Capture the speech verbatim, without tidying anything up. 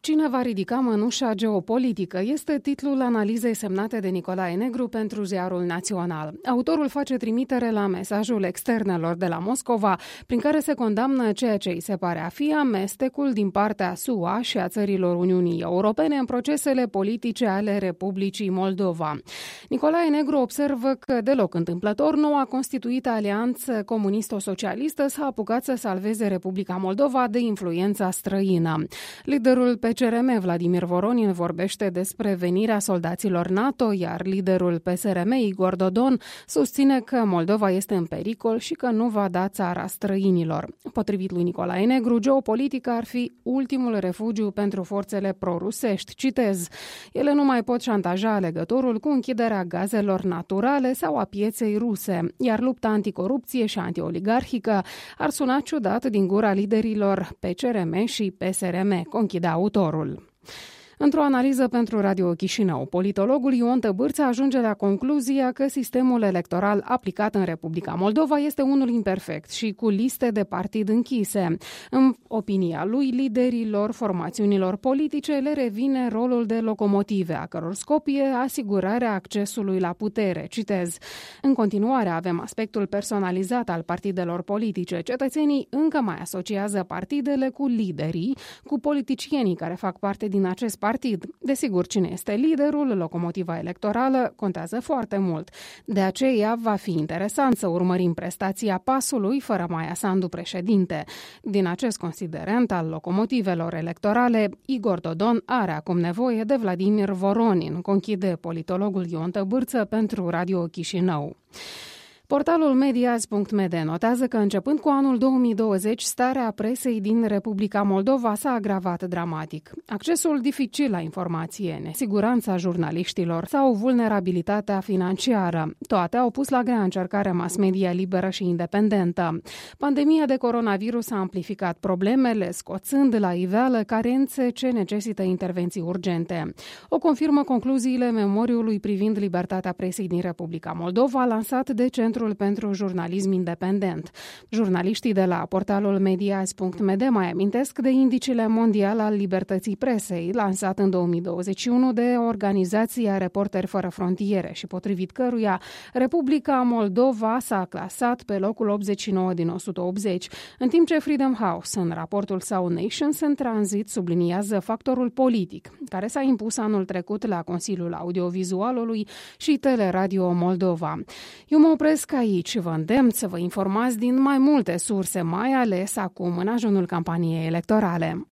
Cine va ridica mănușa geopolitică? Este titlul analizei semnate de Nicolae Negru pentru Ziarul Național. Autorul face trimitere la mesajul externelor de la Moscova, prin care se condamnă ceea ce îi se pare a fi amestecul din partea S U A și a țărilor Uniunii Europene în procesele politice ale Republicii Moldova. Nicolae Negru observă că, deloc întâmplător, noua constituită alianță comunisto-socialistă s-a apucat să salveze Republica Moldova de influența străină. Liderul P C R M, Vladimir Voronin, vorbește despre venirea soldaților NATO, iar liderul P S R M, Igor Dodon, susține că Moldova este în pericol și că nu va da țara străinilor. Potrivit lui Nicolae Negru, geopolitica ar fi ultimul refugiu pentru forțele prorusești. Citez: ele nu mai pot șantaja alegătorul cu închiderea gazelor naturale sau a pieței ruse, iar lupta anticorupție și antioligarhică ar suna ciudat din gura liderilor P C R M și P S R M, conchide autorul. Într-o analiză pentru Radio Chișinău, politologul Ion Tăbârță ajunge la concluzia că sistemul electoral aplicat în Republica Moldova este unul imperfect și cu liste de partid închise. În opinia lui, liderilor formațiunilor politice le revine rolul de locomotive, a căror scop e asigurarea accesului la putere. Citez: în continuare avem aspectul personalizat al partidelor politice. Cetățenii încă mai asociază partidele cu liderii, cu politicienii care fac parte din acest partid. partid. Desigur, cine este liderul, locomotiva electorală, contează foarte mult. De aceea va fi interesant să urmărim prestația PAS-ului fără Maia Sandu președinte. Din acest considerent al locomotivelor electorale, Igor Dodon are acum nevoie de Vladimir Voronin, conchide politologul Ion Tăbârță pentru Radio Chișinău. Portalul mediazi punct m d notează că începând cu anul două mii douăzeci, starea presei din Republica Moldova s-a agravat dramatic. Accesul dificil la informație, nesiguranța jurnaliștilor sau vulnerabilitatea financiară, toate au pus la grea încercare mass media liberă și independentă. Pandemia de coronavirus a amplificat problemele, scoțând la iveală carențe ce necesită intervenții urgente. O confirmă concluziile memoriului privind libertatea presei din Republica Moldova, lansat de Centrul pentru Jurnalism Independent. Jurnaliștii de la portalul mediazi punct m d mai amintesc de indicele mondial al libertății presei, lansat în două mii douăzeci și unu de organizația Reporteri Fără Frontiere și potrivit căruia Republica Moldova s-a clasat pe locul optzeci și nouă din o sută optzeci, în timp ce Freedom House, în raportul său Nations in Transit, subliniază factorul politic, care s-a impus anul trecut la Consiliul Audiovizualului și Teleradio Moldova. Eu mă opresc aici și vă îndemn să vă informați din mai multe surse, mai ales acum în ajunul campaniei electorale.